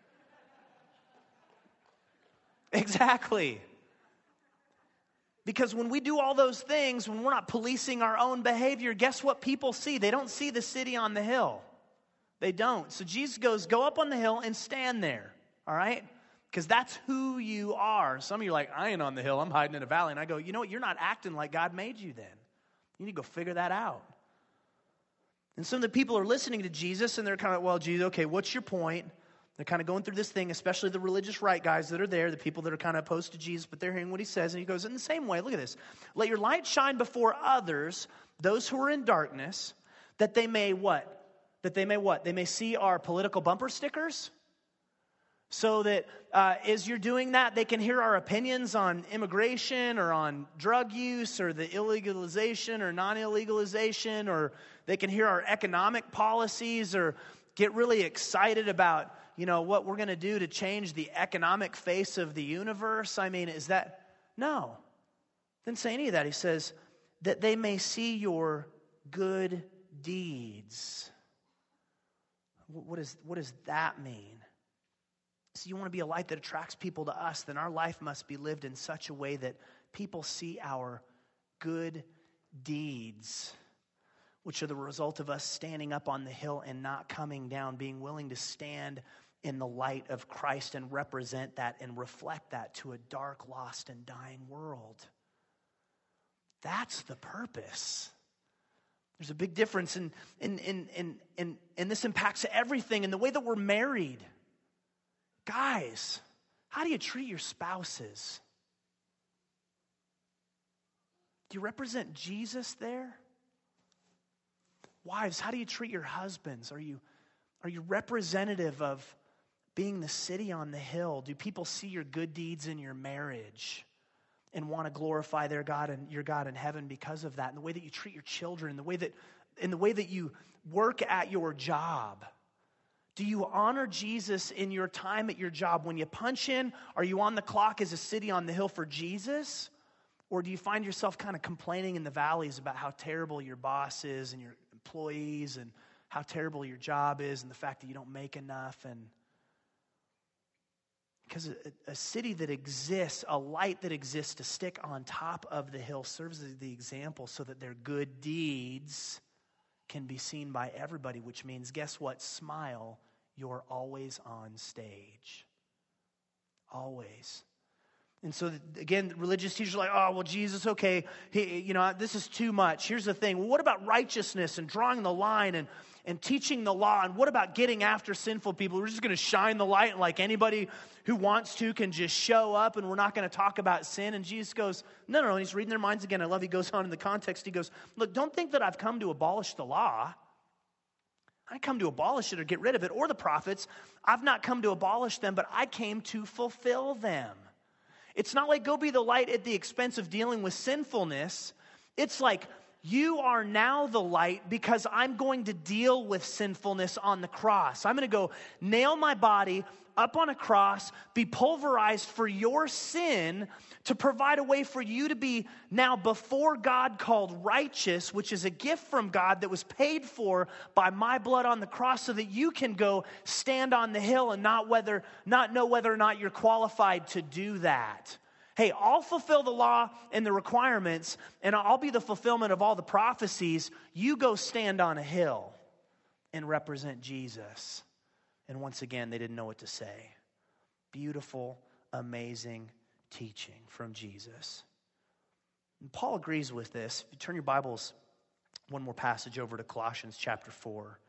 Exactly. Because when we do all those things, when we're not policing our own behavior, guess what people see? They don't see the city on the hill. They don't. So Jesus goes, go up on the hill and stand there. All right? Because that's who you are. Some of you are like, I ain't on the hill. I'm hiding in a valley. And I go, you know what? You're not acting like God made you then. You need to go figure that out. And some of the people are listening to Jesus, and they're kind of, well, Jesus, okay, what's your point? They're kind of going through this thing, especially the religious right guys that are there, the people that are kind of opposed to Jesus, but they're hearing what he says. And he goes, in the same way, look at this. Let your light shine before others, those who are in darkness, that they may what? That they may what? They may see our political bumper stickers. So that as you're doing that, they can hear our opinions on immigration or on drug use or the illegalization or non-illegalization, or they can hear our economic policies or get really excited about, what we're going to do to change the economic face of the universe. I mean, is that? No. Didn't say any of that. He says, that they may see your good deeds. What does that mean? So you want to be a light that attracts people to us, then our life must be lived in such a way that people see our good deeds, which are the result of us standing up on the hill and not coming down, being willing to stand in the light of Christ and represent that and reflect that to a dark, lost, and dying world. That's the purpose. There's a big difference, and this impacts everything in the way that we're married. Guys, how do you treat your spouses? Do you represent Jesus there? Wives, how do you treat your husbands? Are you representative of being the city on the hill? Do people see your good deeds in your marriage and want to glorify their God and your God in heaven because of that? And the way that you treat your children, in the way that you work at your job. Do you honor Jesus in your time at your job? When you punch in, are you on the clock as a city on the hill for Jesus? Or do you find yourself kind of complaining in the valleys about how terrible your boss is and your employees and how terrible your job is and the fact that you don't make enough? And because a city that exists, a light that exists to stick on top of the hill serves as the example so that their good deeds can be seen by everybody, which means, guess what? Smile, you're always on stage. Always. And so, again, religious teachers are like, oh, well, Jesus, okay, this is too much. Here's the thing. Well, what about righteousness and drawing the line and teaching the law? And what about getting after sinful people? We're just going to shine the light and like anybody who wants to can just show up and we're not going to talk about sin. And Jesus goes, no. And he's reading their minds again. I love he goes on in the context. He goes, look, don't think that I've come to abolish the law. I didn't come to abolish it or get rid of it, or the prophets. I've not come to abolish them, but I came to fulfill them. It's not like go be the light at the expense of dealing with sinfulness. It's like you are now the light because I'm going to deal with sinfulness on the cross. I'm going to go nail my body up on a cross, be pulverized for your sin to provide a way for you to be now before God called righteous, which is a gift from God that was paid for by my blood on the cross so that you can go stand on the hill and not know whether or not you're qualified to do that. Hey, I'll fulfill the law and the requirements, and I'll be the fulfillment of all the prophecies. You go stand on a hill and represent Jesus. And once again, they didn't know what to say. Beautiful, amazing teaching from Jesus. And Paul agrees with this. If you turn your Bibles one more passage over to Colossians chapter 4.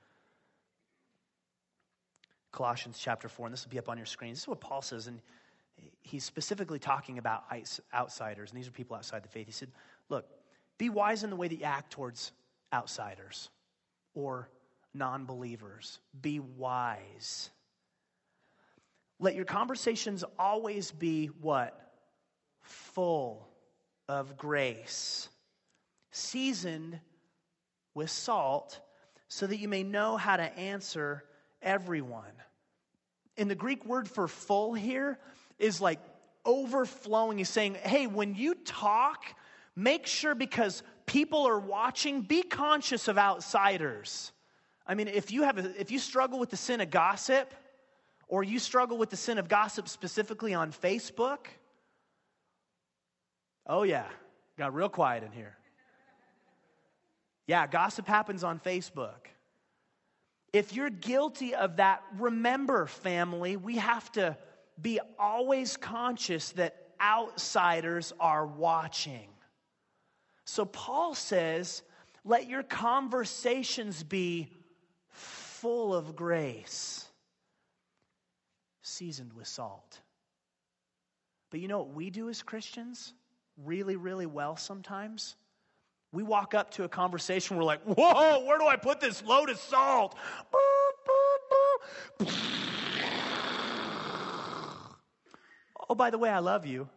Colossians chapter 4, and this will be up on your screen. This is what Paul says, and he's specifically talking about outsiders, and these are people outside the faith. He said, look, be wise in the way that you act towards outsiders or non-believers. Be wise. Let your conversations always be what? Full of grace, seasoned with salt, so that you may know how to answer everyone. And the Greek word for full here is like overflowing. He's saying, hey, when you talk, make sure, because people are watching, be conscious of outsiders. I mean, if you struggle with the sin of gossip, or you struggle with the sin of gossip specifically on Facebook, oh yeah, got real quiet in here. Yeah, gossip happens on Facebook. If you're guilty of that, remember, family, we have to be always conscious that outsiders are watching. So Paul says, let your conversations be full of grace, seasoned with salt. But you know what we do as Christians really, really well sometimes? We walk up to a conversation, we're like, whoa, where do I put this load of salt? Oh, by the way, I love you.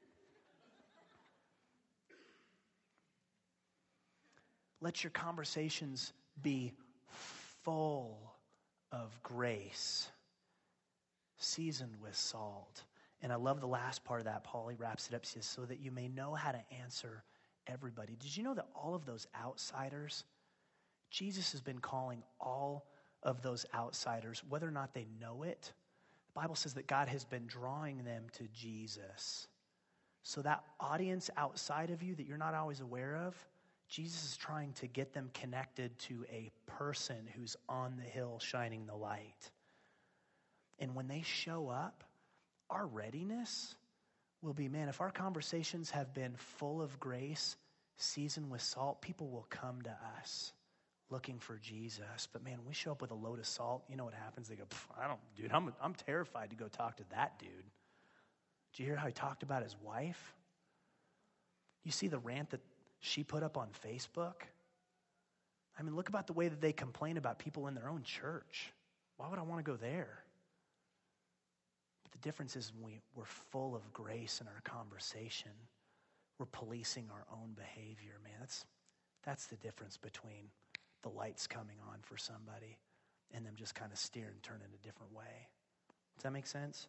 Let your conversations be full of grace, seasoned with salt. And I love the last part of that. Paul, he wraps it up. He says, so that you may know how to answer everybody. Did you know that all of those outsiders, Jesus has been calling all of those outsiders, whether or not they know it? The Bible says that God has been drawing them to Jesus. So that audience outside of you that you're not always aware of, Jesus is trying to get them connected to a person who's on the hill shining the light. And when they show up, our readiness will be, man, if our conversations have been full of grace, seasoned with salt, people will come to us looking for Jesus. But man, we show up with a load of salt, you know what happens? They go, I'm terrified to go talk to that dude. Did you hear how he talked about his wife? You see the rant that she put up on Facebook? I mean, look about the way that they complain about people in their own church. Why would I want to go there? But the difference is we're full of grace in our conversation. We're policing our own behavior, man. That's the difference between the lights coming on for somebody and them just kind of steer and turn in a different way. Does that make sense?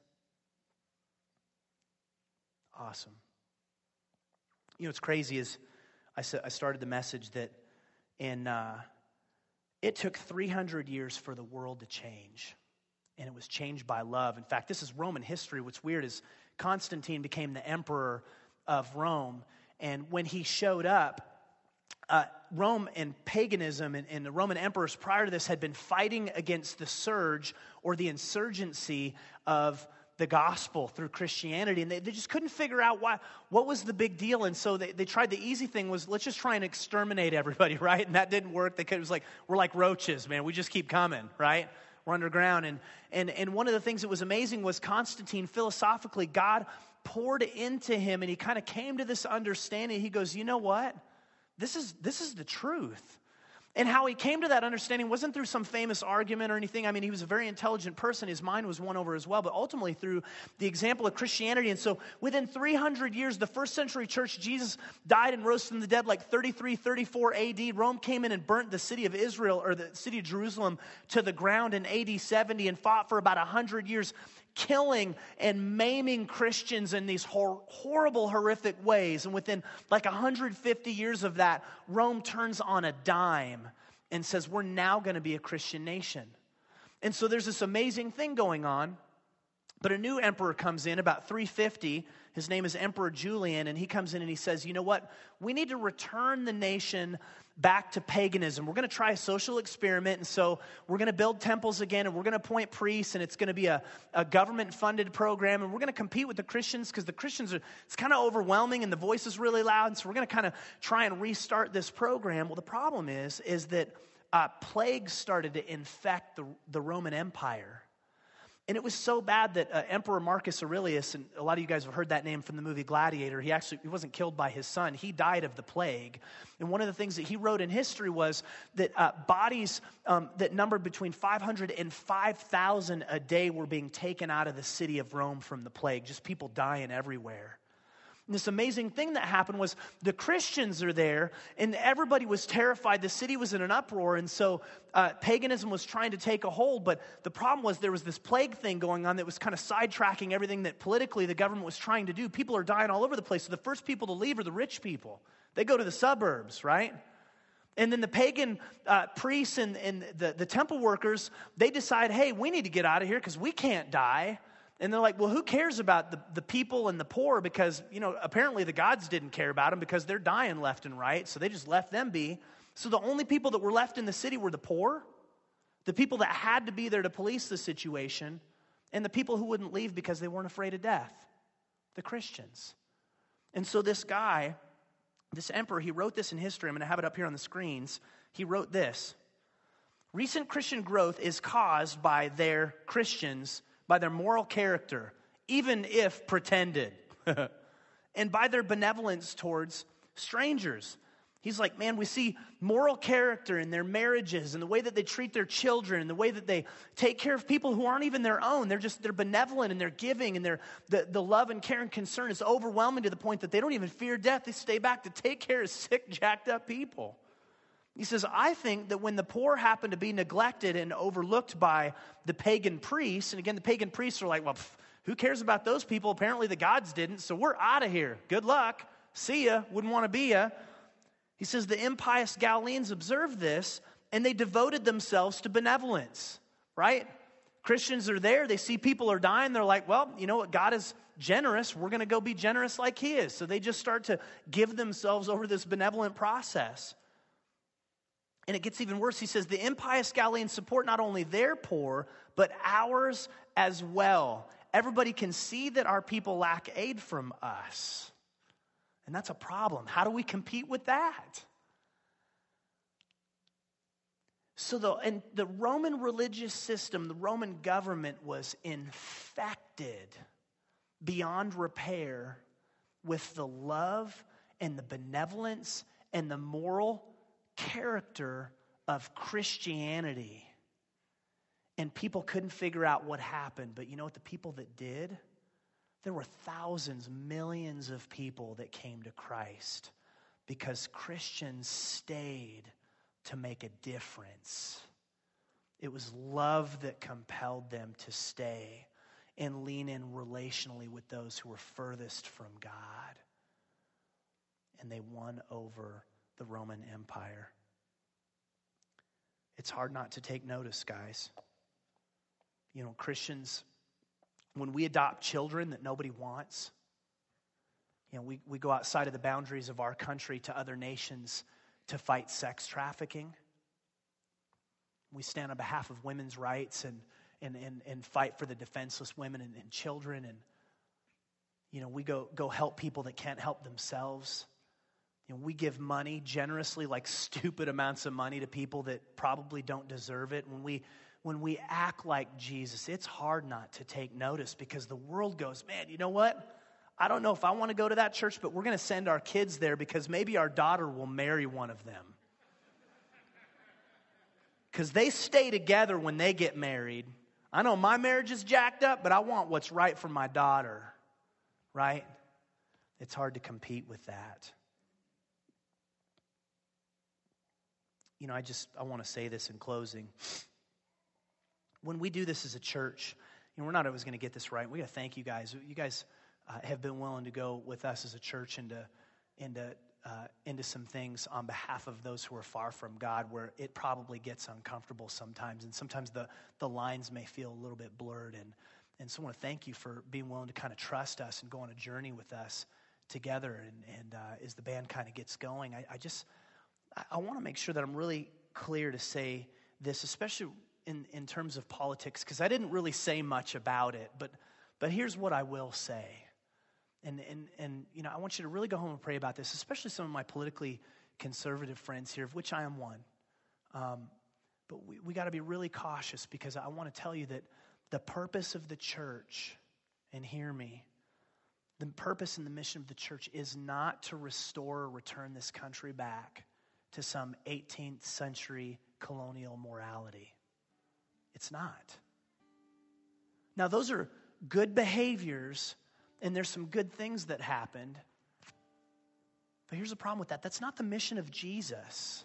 Awesome. You know what's crazy is I started the message that it took 300 years for the world to change, and it was changed by love. In fact, this is Roman history. What's weird is Constantine became the emperor of Rome, and when he showed up, Rome and paganism and the Roman emperors prior to this had been fighting against the surge or the insurgency of the gospel through Christianity, and they just couldn't figure out what was the big deal. And so they tried the easy thing was, let's just try and exterminate everybody, right? And that didn't work. It was like, we're like roaches, man. We just keep coming, right? We're underground. And one of the things that was amazing was Constantine, philosophically, God poured into him, and he kind of came to this understanding. He goes, you know what? This is the truth. And how he came to that understanding wasn't through some famous argument or anything. I mean, he was a very intelligent person. His mind was won over as well, but ultimately through the example of Christianity. And so within 300 years, the first century church, Jesus died and rose from the dead like 33, 34 AD. Rome came in and burnt the city of Israel, or the city of Jerusalem, to the ground in AD 70 and fought for about 100 years, killing and maiming Christians in these horrible, horrific ways. And within like 150 years of that, Rome turns on a dime and says, we're now going to be a Christian nation. And so there's this amazing thing going on. But a new emperor comes in about 350. His name is Emperor Julian, and he comes in and he says, you know what? We need to return the nation back to paganism. We're going to try a social experiment, and so we're going to build temples again, and we're going to appoint priests, and it's going to be a government-funded program, and we're going to compete with the Christians because the Christians it's kind of overwhelming, and the voice is really loud, and so we're going to kind of try and restart this program. Well, the problem is that plagues started to infect the Roman Empire. And it was so bad that Emperor Marcus Aurelius, and a lot of you guys have heard that name from the movie Gladiator, he wasn't killed by his son. He died of the plague. And one of the things that he wrote in history was that bodies that numbered between 500 and 5,000 a day were being taken out of the city of Rome from the plague, just people dying everywhere. And this amazing thing that happened was the Christians are there, and everybody was terrified. The city was in an uproar, and so paganism was trying to take a hold. But the problem was there was this plague thing going on that was kind of sidetracking everything that politically the government was trying to do. People are dying all over the place. So the first people to leave are the rich people. They go to the suburbs, right? And then the pagan priests and the temple workers, they decide, hey, we need to get out of here because we can't die. And they're like, well, who cares about the people and the poor? Because, apparently the gods didn't care about them because they're dying left and right. So they just left them be. So the only people that were left in the city were the poor, the people that had to be there to police the situation, and the people who wouldn't leave because they weren't afraid of death, the Christians. And so this guy, this emperor, he wrote this in history. I'm going to have it up here on the screens. He wrote this: recent Christian growth is caused by their Christians, by their moral character, even if pretended, and by their benevolence towards strangers. He's like, man, we see moral character in their marriages and the way that they treat their children and the way that they take care of people who aren't even their own. They're benevolent and they're giving, and the love and care and concern is overwhelming to the point that they don't even fear death. They stay back to take care of sick, jacked up people. He says, I think that when the poor happen to be neglected and overlooked by the pagan priests, and again, the pagan priests are like, well, who cares about those people? Apparently the gods didn't, so we're out of here. Good luck. See ya, wouldn't want to be ya. He says the impious Galileans observed this, and they devoted themselves to benevolence, right? Christians are there, they see people are dying, they're like, well, you know what, God is generous, we're going to go be generous like he is. So they just start to give themselves over this benevolent process. And it gets even worse. He says the impious Galileans support not only their poor, but ours as well. Everybody can see that our people lack aid from us. And that's a problem. How do we compete with that? So the Roman religious system, the Roman government was infected beyond repair with the love and the benevolence and the moral character of Christianity. And people couldn't figure out what happened. But you know what? The people that did, there were thousands, millions of people that came to Christ because Christians stayed to make a difference. It was love that compelled them to stay and lean in relationally with those who were furthest from God. And they won over the Roman Empire. It's hard not to take notice, guys. You know, Christians, when we adopt children that nobody wants, you know, we go outside of the boundaries of our country to other nations to fight sex trafficking. We stand on behalf of women's rights and fight for the defenseless women and children. And, you know, we go help people that can't help themselves. You know, we give money generously, like stupid amounts of money to people that probably don't deserve it. When we act like Jesus, it's hard not to take notice because the world goes, man, you know what? I don't know if I want to go to that church, but we're going to send our kids there because maybe our daughter will marry one of them. Because they stay together when they get married. I know my marriage is jacked up, but I want what's right for my daughter, right? It's hard to compete with that. You know, I want to say this in closing. When we do this as a church, you know, we're not always going to get this right. We got to thank you guys. You guys have been willing to go with us as a church into some things on behalf of those who are far from God, where it probably gets uncomfortable sometimes, and sometimes the lines may feel a little bit blurred. And so I want to thank you for being willing to kind of trust us and go on a journey with us together. And as the band kind of gets going, I want to make sure that I'm really clear to say this, especially in terms of politics, because I didn't really say much about it, but here's what I will say. And you know, I want you to really go home and pray about this, especially some of my politically conservative friends here, of which I am one. But we got to be really cautious, because I want to tell you that the purpose of the church, and hear me, the purpose and the mission of the church is not to restore or return this country back to some 18th century colonial morality. It's not. Now, those are good behaviors, and there's some good things that happened. But here's the problem with that. That's not the mission of Jesus.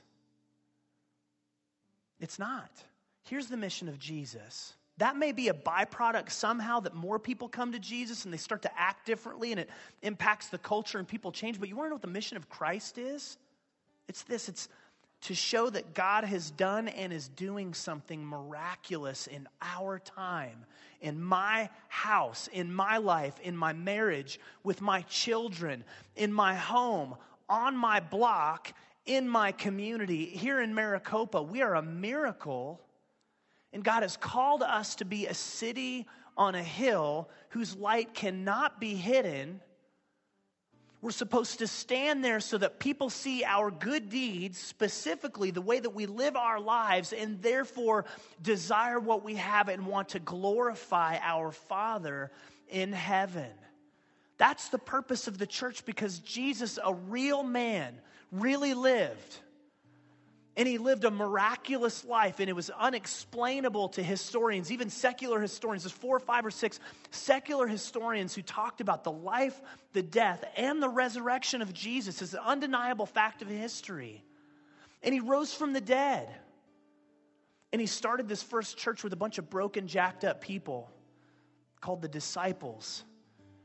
It's not. Here's the mission of Jesus. That may be a byproduct somehow that more people come to Jesus and they start to act differently and it impacts the culture and people change. But you want to know what the mission of Christ is? It's this. It's to show that God has done and is doing something miraculous in our time, in my house, in my life, in my marriage, with my children, in my home, on my block, in my community. Here in Maricopa, we are a miracle, and God has called us to be a city on a hill whose light cannot be hidden. We're supposed to stand there so that people see our good deeds, specifically the way that we live our lives, and therefore desire what we have and want to glorify our Father in heaven. That's the purpose of the church, because Jesus, a real man, really lived. And he lived a miraculous life, and it was unexplainable to historians, even secular historians. There's 4 or 5 or 6 secular historians who talked about the life, the death, and the resurrection of Jesus as an undeniable fact of history. And he rose from the dead. And he started this first church with a bunch of broken, jacked up people called the disciples.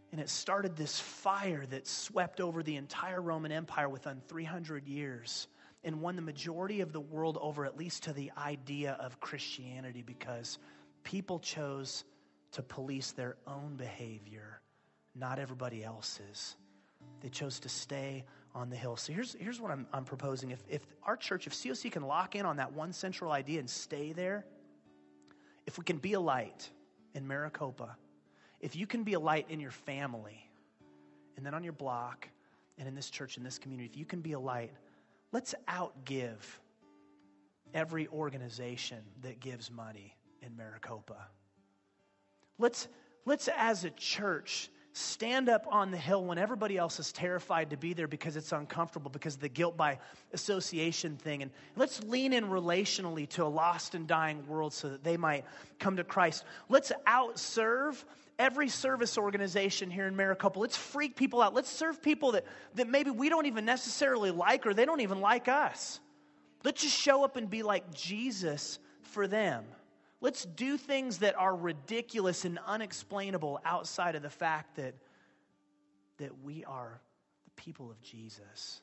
And it started this fire that swept over the entire Roman Empire within 300 years and won the majority of the world over, at least to the idea of Christianity, because people chose to police their own behavior, not everybody else's. They chose to stay on the hill. So here's what I'm proposing. If our church, if COC can lock in on that one central idea and stay there, if we can be a light in Maricopa, if you can be a light in your family, and then on your block, and in this church, in this community, if you can be a light, let's outgive every organization that gives money in Maricopa. Let's as a church stand up on the hill when everybody else is terrified to be there because it's uncomfortable, because of the guilt by association thing. And let's lean in relationally to a lost and dying world so that they might come to Christ. Let's outserve every service organization here in Maricopa. Let's freak people out. Let's serve people that maybe we don't even necessarily like, or they don't even like us. Let's just show up and be like Jesus for them. Let's do things that are ridiculous and unexplainable outside of the fact that we are the people of Jesus.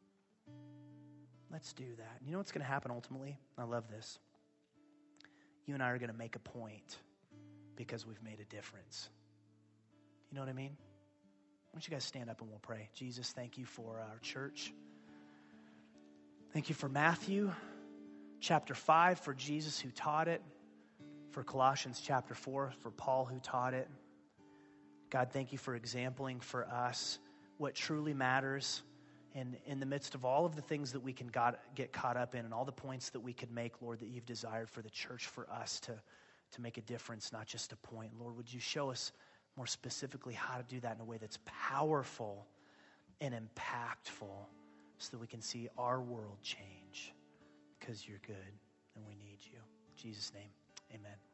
Let's do that. You know what's going to happen ultimately? I love this. You and I are going to make a point because we've made a difference. You know what I mean? Why don't you guys stand up and we'll pray. Jesus, thank you for our church. Thank you for Matthew chapter 5, for Jesus who taught it. For Colossians chapter 4, for Paul who taught it. God, thank you for exempling for us what truly matters. And in the midst of all of the things that we can get caught up in and all the points that we could make, Lord, that you've desired for the church, for us to make a difference, not just a point. Lord, would you show us more specifically how to do that in a way that's powerful and impactful so that we can see our world change because you're good and we need you. In Jesus' name, amen.